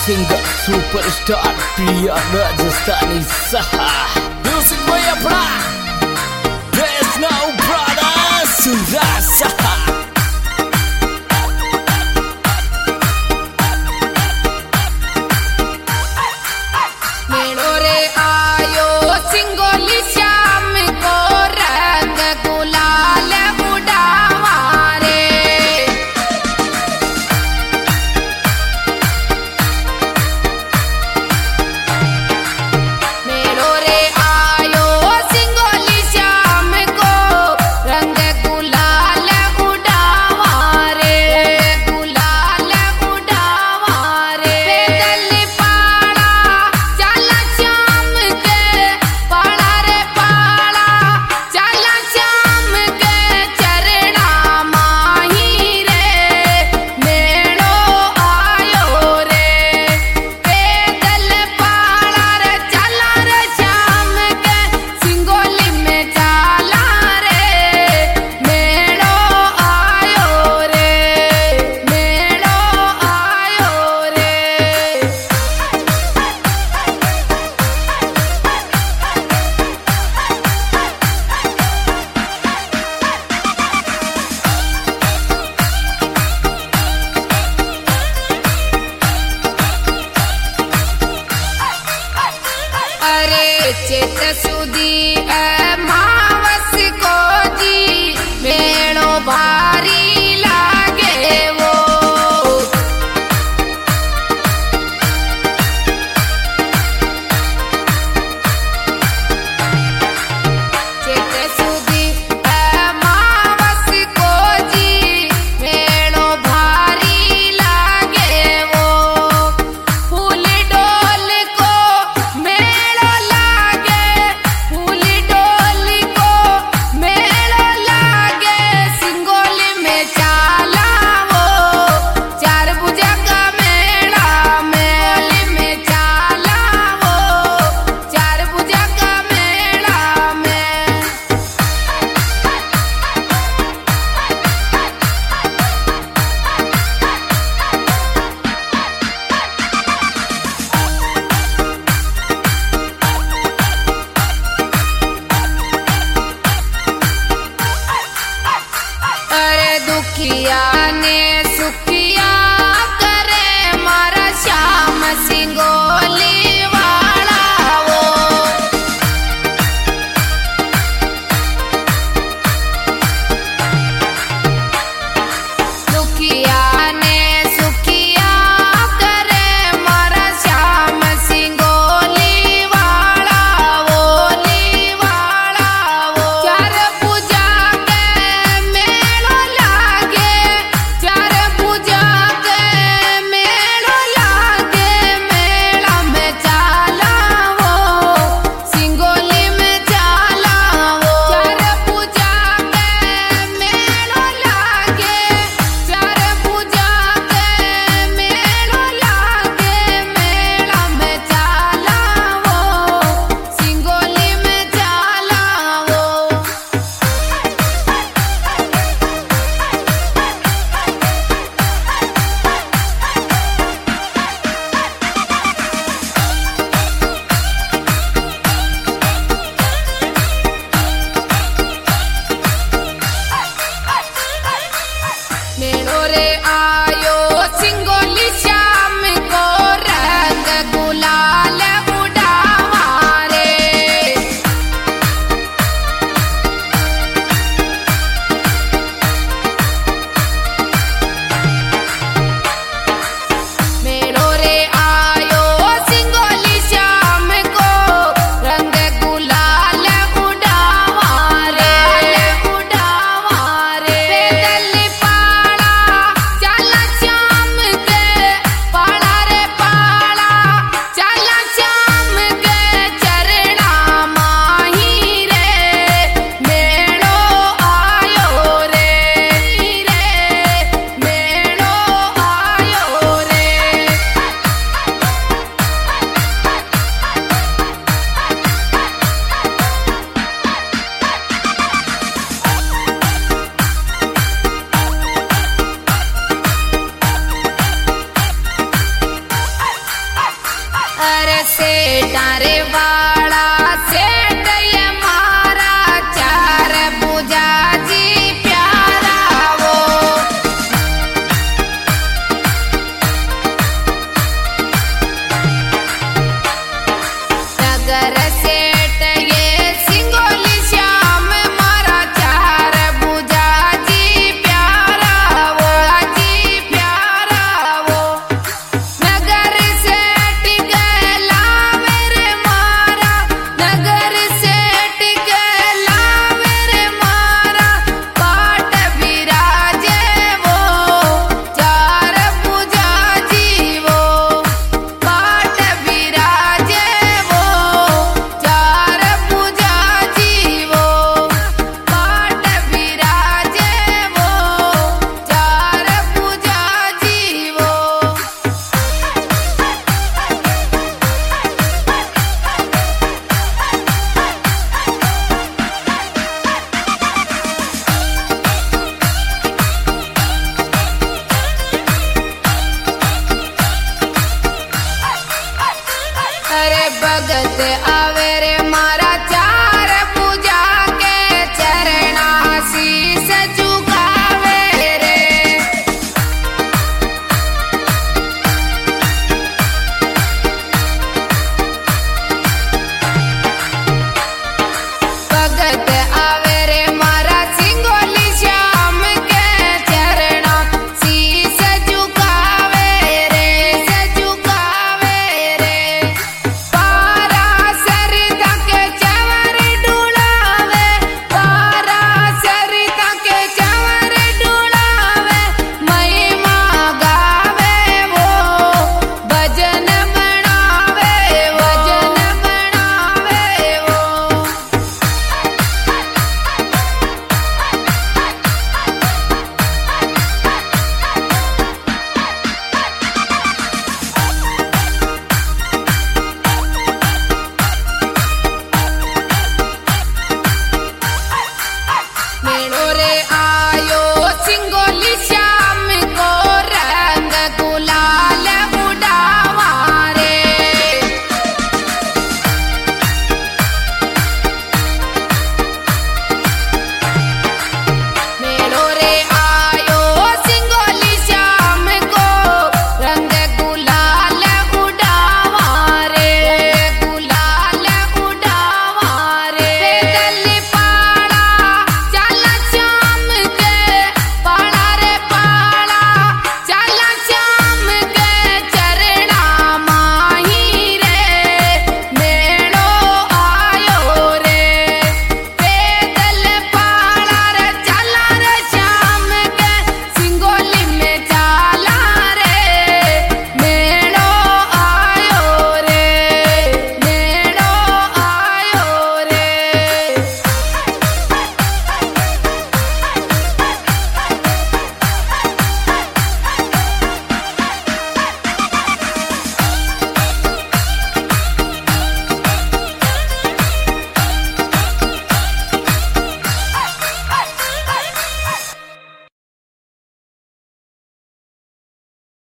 singer superstar Priya Rajasthani सहा music में अपना There's no brother सुराज सहा चेत सुदी मावस को जी मेणो भारी लागे वो चेत सुदी मावस को जी मेणो भारी लागे वो फूल डोल को मेणो से डारे वाला सेठ ये मारा चार पूजा जी प्यारा वो नगर सेठ ये सिंगोली श्याम मारा चार पूजा जी प्यारा वो नगर सेठ गला मेरे मारा नगर सेठ गला मेरे मारा पाट विराजे वो चार पूजा जी वो पाट विराजे वो चार पूजा जी वो पाट विराजे वो चार पूजा जी वो अरे भगत